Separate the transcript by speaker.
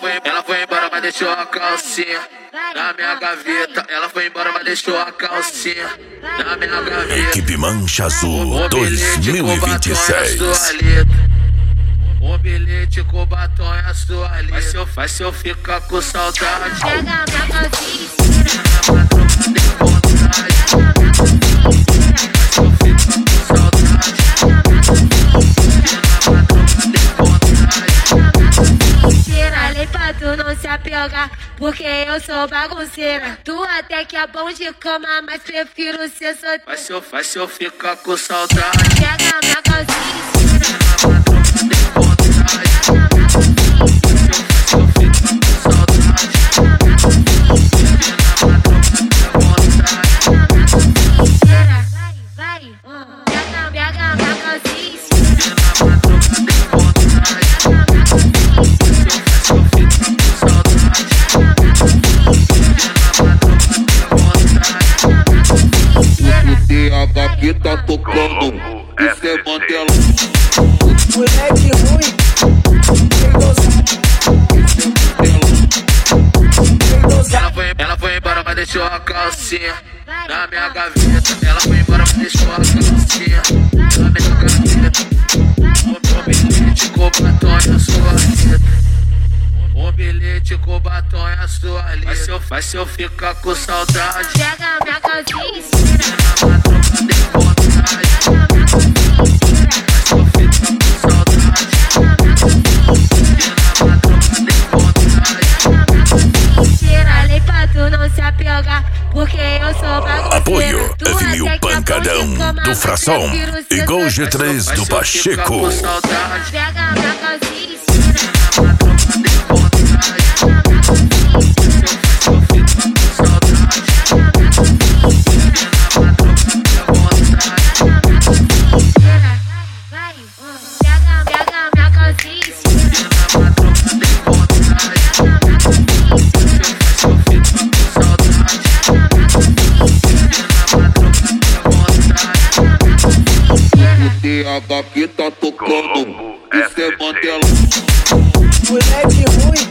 Speaker 1: Ela foi embora, mas deixou a calcinha na minha gaveta. Ela foi embora, mas deixou a calcinha na minha gaveta.
Speaker 2: Equipe Mancha Azul 2026.
Speaker 1: O bilhete com batom é a sua letra. Faz se eu ficar com saudade.
Speaker 3: Pega minha calcinha. Falei pra tu não se apegar, porque eu sou bagunceira. Tu até que é bom de cama, mas prefiro ser solteira.
Speaker 1: Faz se eu ficar com saudade.
Speaker 3: Pega minha calcinha.
Speaker 1: Aqui tá tocando, isso é Mandela.
Speaker 4: Moleque ruim,
Speaker 1: Ela foi embora, mas deixou a calcinha na minha gaveta. Ela foi embora, mas deixou a calcinha na minha gaveta. O bilhete com batom é a sua letra. O bilhete com batom é a sua letra. Faz se eu ficar com saudade.
Speaker 3: Pega minha calcinha. Falei pra tu não se apegar, porque eu sou bagunceira.
Speaker 2: Apoio F1000 Pancadão do Fração e Gol G3 do Pacheco.
Speaker 3: Pega minha calcinha.
Speaker 1: Aqui tá tocando, isso é Mandela.
Speaker 4: moleque ruim.